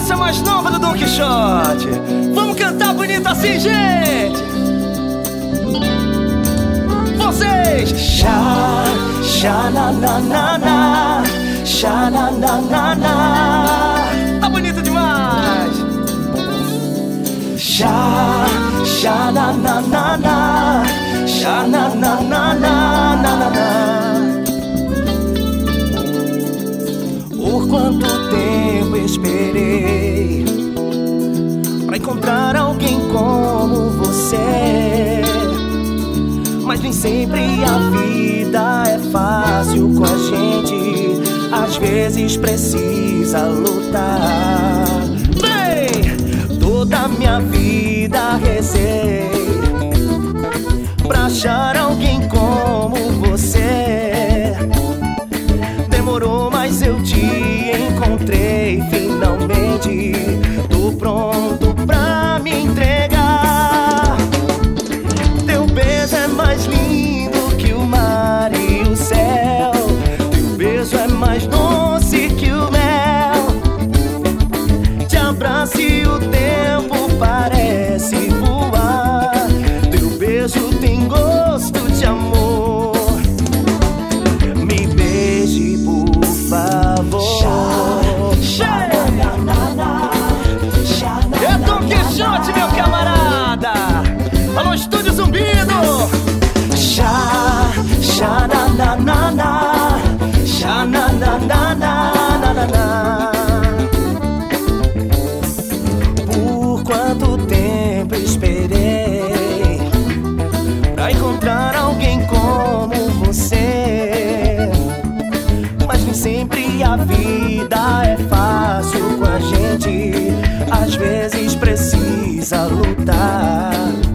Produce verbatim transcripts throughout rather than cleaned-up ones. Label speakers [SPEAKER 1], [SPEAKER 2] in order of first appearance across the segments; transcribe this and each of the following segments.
[SPEAKER 1] Essa mais nova do Dom Quixote. Vamos cantar bonito assim, gente. Vocês. Xa, xa, na, na, na, na. Xa, na, na, na, na. Tá bonito demais. Xa, xa, na, na, na, na. Xa, na, na, na, na, na, na, na. Por quanto tempo esperei pra encontrar alguém como você, mas nem sempre a vida é fácil com a gente. Às vezes precisa lutar. Bem, toda minha vida rezei pra achar alguém como você. Demorou, mas eu te encontrei finalmente. Tô pronto pra me entregar. Teu beijo é mais lindo que o mar e o céu. Teu beijo é mais doce que o mel. Te abraço e o tempo parece voar. Teu beijo tem gosto de amor. Me beije, por favor. É Dom Quixote, meu camarada. Alô, Estúdio Zumbido. Xa, xa, na, na, na, na. Xa, na, na, na, na, na, na, na. Por quanto tempo esperei pra encontrar alguém como você, mas nem sempre a vida é fácil com a gente. Às vezes precisa lutar.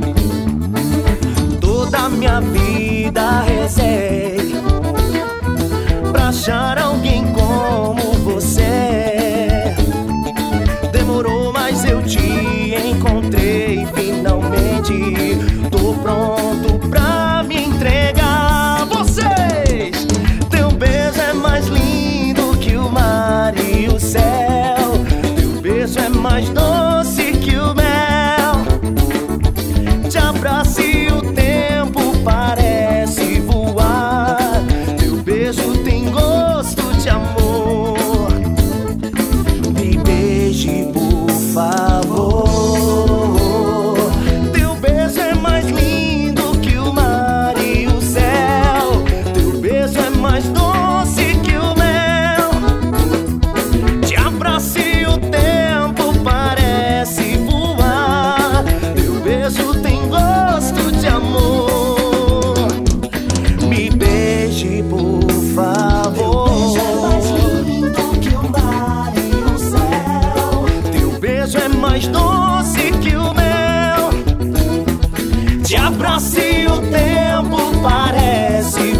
[SPEAKER 1] Toda minha vida rezei pra achar alguém como você. Demorou, mas eu te encontrei finalmente. Tô pronto pra me entregar. Vocês! Teu beijo é mais lindo que o mar e o céu. Teu beijo é mais doce que o mel. Te abraço e o tempo parece voar. Teu beijo tem gosto de amor. Me beije, por favor. Teu beijo é mais lindo que o mar e o céu. Teu beijo é mais doce que o mel. Te abraço e o tempo parece voar. Teu beijo tem gosto de amor. Me beije, por favor. Teu beijo é mais doce que o mel. Te abraço e o tempo parece